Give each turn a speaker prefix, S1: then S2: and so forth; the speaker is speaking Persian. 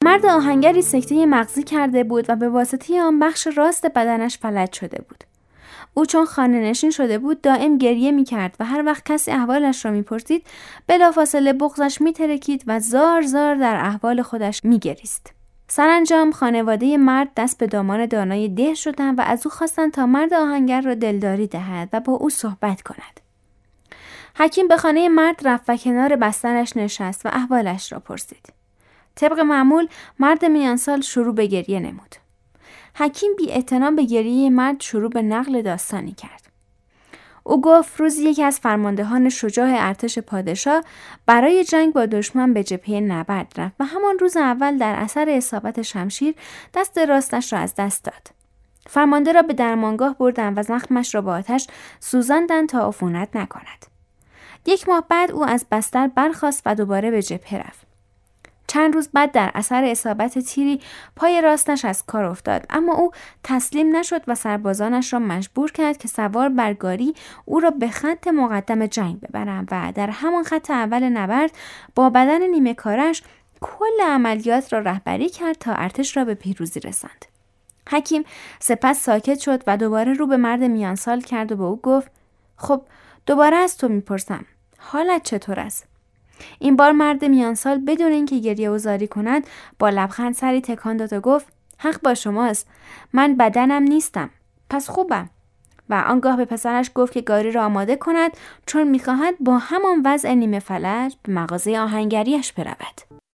S1: مرد آهنگری سکته مغزی کرده بود و به واسطه آن بخش راست بدنش فلج شده بود. او چون خانه نشین شده بود دائم گریه می کرد و هر وقت کسی احوالش را می پرسید بلافاصله بغضش می ترکید و زار زار در احوال خودش می گریست. سرانجام خانواده مرد دست به دامان دانای ده شدند و از او خواستند تا مرد آهنگر را دلداری دهد و با او صحبت کند. حکیم به خانه مرد رفت و کنار بسترش نشست و احوالش را پرسید. طبق معمول مرد میانسال شروع به گریه نمود. حکیم بی اعتنا به گریه مرد شروع به نقل داستانی کرد. او گفت روزی یکی از فرماندهان شجاع ارتش پادشاه برای جنگ با دشمن به جبهه نبرد رفت و همان روز اول در اثر اصابت شمشیر دست راستش را از دست داد. فرمانده را به درمانگاه بردند و زخمش را با آتش سوزاندند تا عفونت نکند. 1 ماه بعد او از بستر برخاست و دوباره به جبهه رفت. چند روز بعد در اثر اصابت تیری پای راستش از کار افتاد، اما او تسلیم نشد و سربازانش را مجبور کرد که سوار بر گاری او را به خط مقدم جنگ ببرند و در همان خط اول نبرد با بدن نیمه کارش کل عملیات را رهبری کرد تا ارتش را به پیروزی رساند. حکیم سپس ساکت شد و دوباره رو به مرد میانسال کرد و به او گفت خب دوباره از تو میپرسم حالت چطور است؟ این بار مرد میانسال بدون اینکه گریه و زاری کند با لبخند سری تکان داد و گفت حق با شماست، من بدنم نیستم، پس خوبم. و آنگاه به پسرش گفت که گاری را آماده کند چون میخواهد با همان وضع نیمه فلج به مغازه آهنگریش برود.